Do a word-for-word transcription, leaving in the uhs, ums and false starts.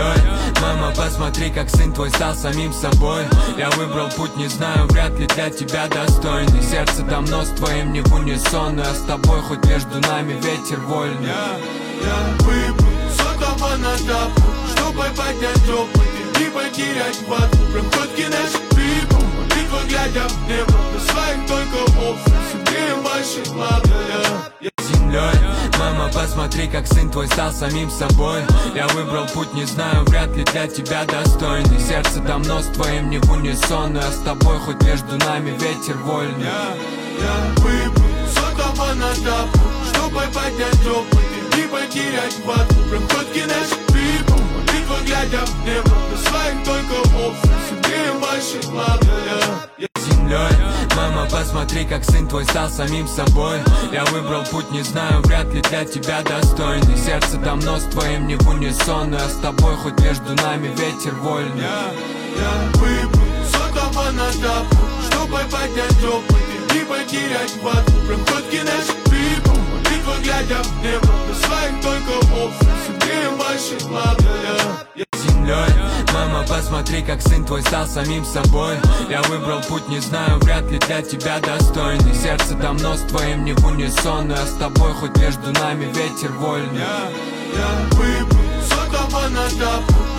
землей. Мама, посмотри, как сын твой стал самим собой. Я выбрал путь, не знаю, вряд ли для тебя достойный. Сердце давно с твоим не в унисон, но я с тобой, хоть между нами ветер вольный. Я, я выбрал сотого на тапу, чтобы поднять опыт и не потерять хватку. Проходки наши трипом, молитва глядя в небо. На своих только опций, согреем ваши главы. Я, я землей. Мама, посмотри, как сын твой стал самим собой. Я выбрал путь, не знаю, вряд ли для тебя достойный. Сердце давно с твоим не в унисон, но я с тобой, хоть между нами ветер вольный. Я, я выбрал сотого на тапу, чтобы поднять опыт и не потерять хватку. Проходки наши трипом, молитва глядя в небо. На своих только опций, согреем ваши главы. Я, я землей. Мама, посмотри, как сын твой стал самим собой. Я выбрал путь, не знаю, вряд ли для тебя достойный. Сердце давно с твоим не в унисон, но я с тобой, хоть между нами ветер вольный. Я, я выбрал сотого на тапу, чтобы поднять опыт и не потерять хватку. Проходки наши трипом, молитва глядя в небо. На своих только опций, согреем ваши главы. Я, я землей. Мама, посмотри, как сын твой стал самим собой. Я выбрал путь, не знаю, вряд ли для тебя достойный. Сердце давно с твоим не в унисон, но я с тобой, хоть между нами ветер вольный. Я, я выбрал сотого на тапу,